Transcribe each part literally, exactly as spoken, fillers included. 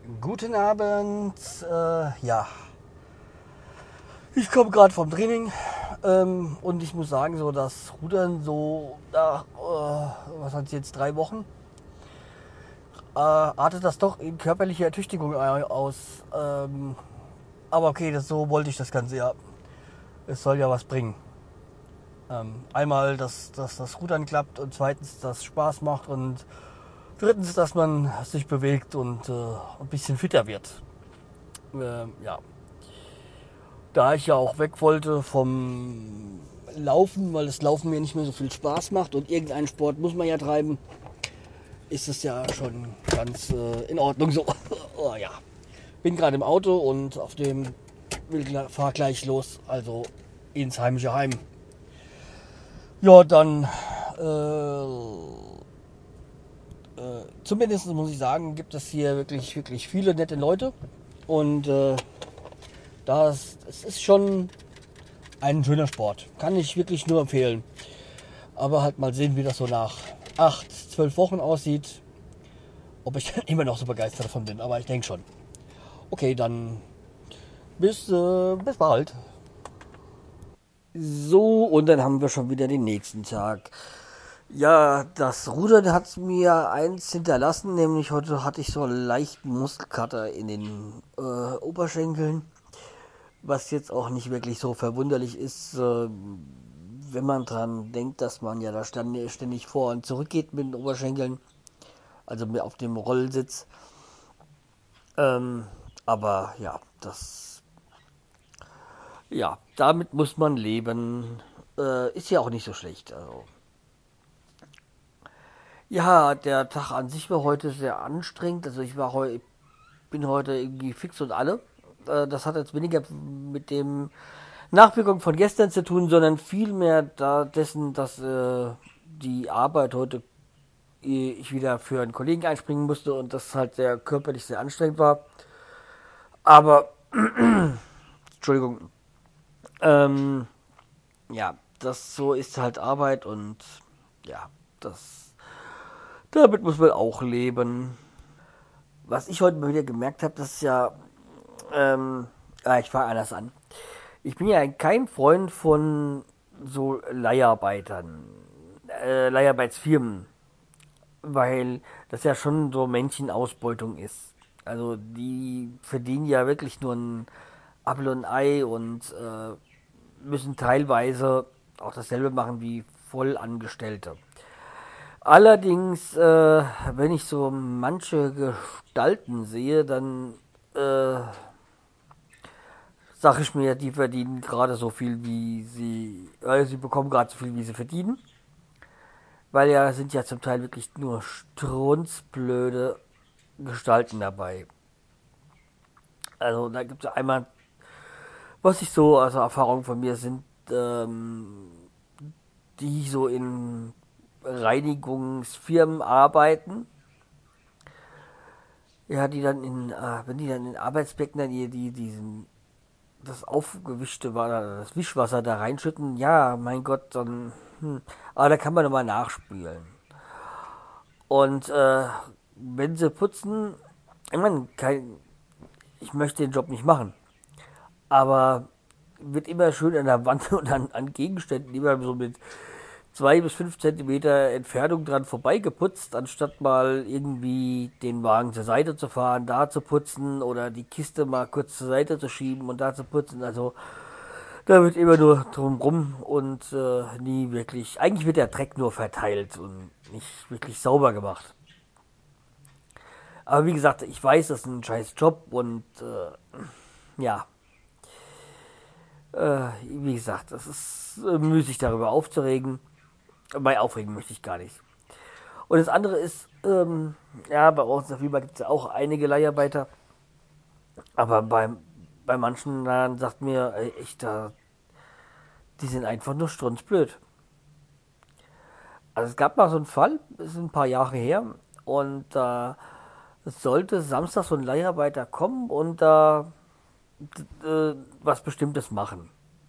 Guten Abend. Äh, ja, ich komme gerade vom Training ähm, und ich muss sagen, so das Rudern so nach, äh, was hat jetzt, drei Wochen, äh, artet das doch in körperliche Ertüchtigung aus. Ähm, aber okay, das, so wollte ich das Ganze ja. Es soll ja was bringen. Ähm, einmal, dass, dass das Rudern klappt und zweitens, dass es Spaß macht und drittens, dass man sich bewegt und äh, ein bisschen fitter wird. Ähm, ja. Da ich ja auch weg wollte vom Laufen, weil das Laufen mir nicht mehr so viel Spaß macht und irgendeinen Sport muss man ja treiben, ist es ja schon ganz äh, in Ordnung so. Oh ja. Bin gerade im Auto und auf dem will, fahr gleich los, also ins heimische Heim. Ja, dann äh, äh, zumindest muss ich sagen, gibt es hier wirklich, wirklich viele nette Leute und äh, das, es ist schon ein schöner Sport. Kann ich wirklich nur empfehlen. Aber halt mal sehen, wie das so nach acht, zwölf Wochen aussieht. Ob ich immer noch so begeistert davon bin. Aber ich denke schon. Okay, dann bis, äh, bis bald. So, und dann haben wir schon wieder den nächsten Tag. Ja, das Rudern hat mir eins hinterlassen, nämlich heute hatte ich so einen leichten Muskelkater in den äh, Oberschenkeln, was jetzt auch nicht wirklich so verwunderlich ist, äh, wenn man dran denkt, dass man ja da ständig vor und zurück geht mit den Oberschenkeln, also auf dem Rollsitz. Ähm, aber ja, das, ja, damit muss man leben. Äh, ist ja auch nicht so schlecht. Also. Ja, der Tag an sich war heute sehr anstrengend. Also ich war heu, bin heute irgendwie fix und alle. Äh, das hat jetzt weniger mit dem Nachwirkung von gestern zu tun, sondern vielmehr da dessen, dass äh, die Arbeit heute äh, ich wieder für einen Kollegen einspringen musste und das halt sehr körperlich sehr anstrengend war. Aber, Entschuldigung, ähm, ja, das so ist halt Arbeit und ja, das, damit muss man auch leben. Was ich heute mal wieder gemerkt habe, das ist ja, ähm, ah, ich fange anders an. Ich bin ja kein Freund von so Leiharbeitern, äh, Leiharbeitsfirmen, weil das ja schon so Mänchenausbeutung ist. Also die verdienen ja wirklich nur ein Apfel und ein Ei und äh, müssen teilweise auch dasselbe machen wie Vollangestellte. Allerdings, äh, wenn ich so manche Gestalten sehe, dann äh, sage ich mir, die verdienen gerade so viel, wie sie, äh, sie bekommen gerade so viel, wie sie verdienen. Weil ja sind ja zum Teil wirklich nur strunzblöde Gestalten dabei. Also da gibt es einmal, was ich so, also Erfahrungen von mir sind, ähm, die so in Reinigungsfirmen arbeiten. Ja, die dann in, äh, wenn die dann in Arbeitsbecken dann die, die, diesen, das aufgewischte Wasser, das Wischwasser da reinschütten, ja, mein Gott, dann, hm, aber da kann man nochmal nachspülen. Und äh, wenn sie putzen, ich meine, kein, ich möchte den Job nicht machen, aber wird immer schön an der Wand und an, an Gegenständen immer so mit zwei bis fünf Zentimeter Entfernung dran vorbeigeputzt, anstatt mal irgendwie den Wagen zur Seite zu fahren, da zu putzen oder die Kiste mal kurz zur Seite zu schieben und da zu putzen. Also da wird immer nur drumrum und äh, nie wirklich. Eigentlich wird der Dreck nur verteilt und nicht wirklich sauber gemacht. Aber wie gesagt, ich weiß, das ist ein scheiß Job und äh, ja, äh, wie gesagt, es ist äh, müßig darüber aufzuregen. Bei aufregen möchte ich gar nicht. Und das andere ist, ähm, ja, bei uns in der Firma gibt es ja auch einige Leiharbeiter, aber bei, bei manchen dann sagt mir, ey, echt, da, die sind einfach nur strunzblöd. Also es gab mal so einen Fall, das ist ein paar Jahre her, und da äh, sollte Samstag so ein Leiharbeiter kommen und da äh, was Bestimmtes machen.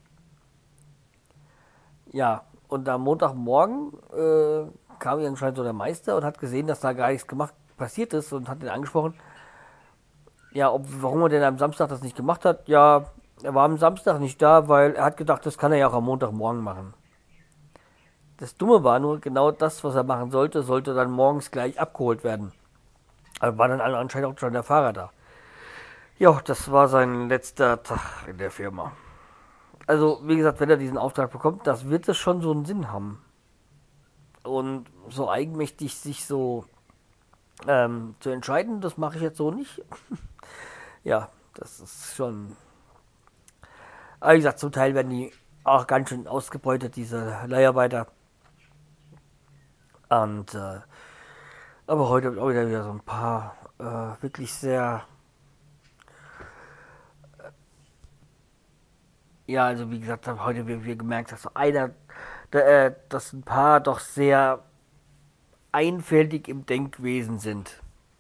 Ja, und am Montagmorgen äh, kam anscheinend so der Meister und hat gesehen, dass da gar nichts gemacht passiert ist und hat ihn angesprochen. Ja, ob, warum er denn am Samstag das nicht gemacht hat? Ja, er war am Samstag nicht da, weil er hat gedacht, das kann er ja auch am Montagmorgen machen. Das Dumme war nur, genau das, was er machen sollte, sollte dann morgens gleich abgeholt werden. Also war dann alle anscheinend auch schon der Fahrer da. Ja, das war sein letzter Tag in der Firma. Also, wie gesagt, wenn er diesen Auftrag bekommt, das wird es schon so einen Sinn haben. Und so eigenmächtig sich so ähm, zu entscheiden, das mache ich jetzt so nicht. Ja, das ist schon. Aber wie gesagt, zum Teil werden die auch ganz schön ausgebeutet, diese Leiharbeiter. Und äh, aber heute habe ich auch wieder, wieder so ein paar äh, wirklich sehr. Ja, also wie gesagt, habe heute wir, wir gemerkt, dass so einer, äh, dass ein paar doch sehr einfältig im Denkwesen sind.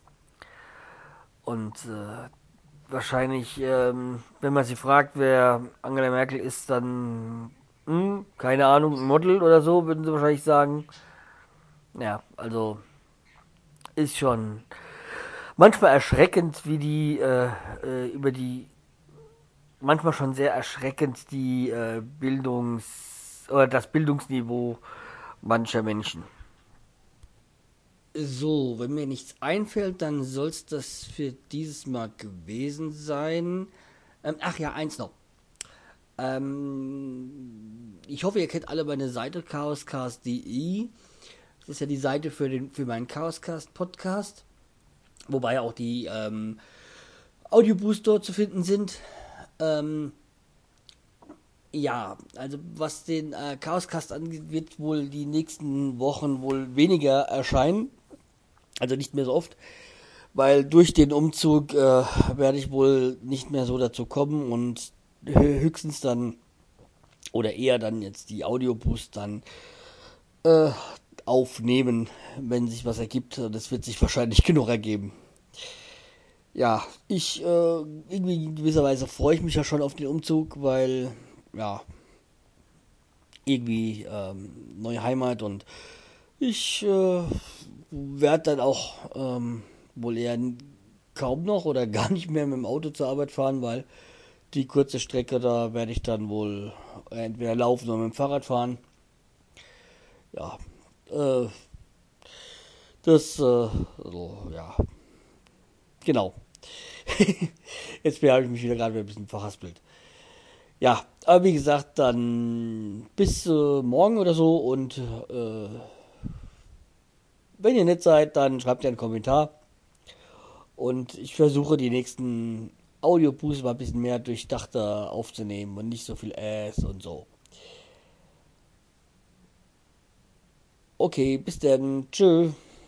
Und äh, wahrscheinlich, ähm, wenn man sie fragt, wer Angela Merkel ist, dann, hm, keine Ahnung, ein Model oder so, würden sie wahrscheinlich sagen. Ja, also ist schon manchmal erschreckend, wie die äh, äh, über die, manchmal schon sehr erschreckend die äh, Bildungs- oder das Bildungsniveau mancher Menschen. So, wenn mir nichts einfällt, dann soll es das für dieses Mal gewesen sein. Ähm, ach ja, eins noch. Ähm, ich hoffe, ihr kennt alle meine Seite chaoscast punkt de. Das ist ja die Seite für, den, für meinen Chaoscast Podcast, wobei auch die ähm, Audioboosts dort zu finden sind. Ähm, ja, also was den äh, Chaoscast angeht, wird wohl die nächsten Wochen wohl weniger erscheinen. Also nicht mehr so oft, weil durch den Umzug äh, werde ich wohl nicht mehr so dazu kommen und höchstens dann oder eher dann jetzt die Audioboosts dann äh, aufnehmen, wenn sich was ergibt. Das wird sich wahrscheinlich genug ergeben. Ja, ich äh, irgendwie in gewisser Weise freue ich mich ja schon auf den Umzug, weil ja irgendwie ähm, neue Heimat und ich äh, werde dann auch ähm, wohl eher kaum noch oder gar nicht mehr mit dem Auto zur Arbeit fahren, weil die kurze Strecke da werde ich dann wohl entweder laufen oder mit dem Fahrrad fahren. Ja, äh, das, äh, also, ja, genau. Jetzt habe ich mich wieder gerade ein bisschen verhaspelt. Ja, aber wie gesagt, dann bis äh, morgen oder so und äh, wenn ihr nett seid, dann schreibt ihr einen Kommentar und ich versuche die nächsten Audioboosts mal ein bisschen mehr durchdachter aufzunehmen und nicht so viel Ass und so. Okay, bis dann. Tschö.